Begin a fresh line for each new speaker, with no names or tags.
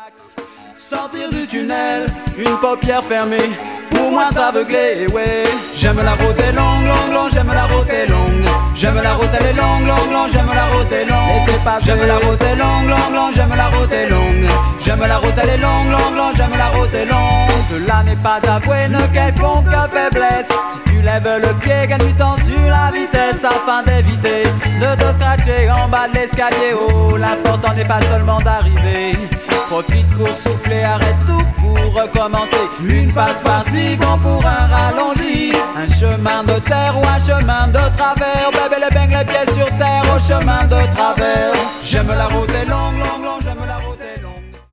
Sortir du tunnel, une paupière fermée, pour moins t'aveugler, ouais. J'aime la route est longue, longue, longue, j'aime la route est longue. J'aime la route, elle est longue, longue, longue, j'aime la route est longue. Et c'est pas j'aime la route est longue, longue, longue, j'aime la route est longue. J'aime la route, elle est longue, longue, longue, j'aime la route est longue. Cela n'est pas avoué une quelconque faiblesse. Si tu lèves le pied, gagne du temps sur la vitesse afin d'éviter de te scratcher en bas de l'escalier. Oh, l'important n'est pas seulement d'arriver. Profite pour souffler, arrête tout pour recommencer. Une passe par-ci, bon pour un rallongé. Un chemin de terre ou un chemin de travers. Bébé le bang, les pieds sur terre au chemin de travers. J'aime la route est longue, longue, longue, j'aime la route.